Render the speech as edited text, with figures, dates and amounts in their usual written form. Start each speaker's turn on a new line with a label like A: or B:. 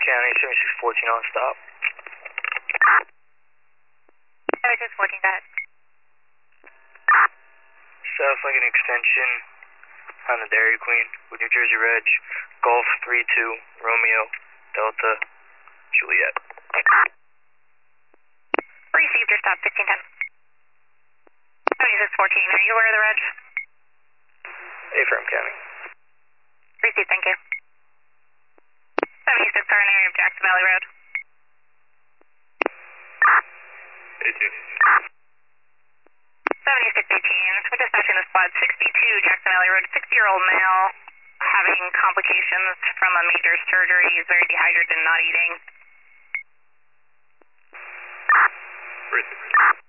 A: County, 7614 on stop.
B: 7614, go ahead.
A: South Lincoln Extension on the Dairy Queen with New Jersey Reg, Golf 32, Romeo, Delta, Juliet.
B: Received your stop, 1610. 7614, are you aware of the reg?
A: Affirm County.
B: Received, thank you. 76 are in the area of Jackson Valley Road. 7618, we're dispatching the squad 62 Jackson Valley Road, 60-year-old male having complications from a major surgery. He's very dehydrated and not eating.
C: Received.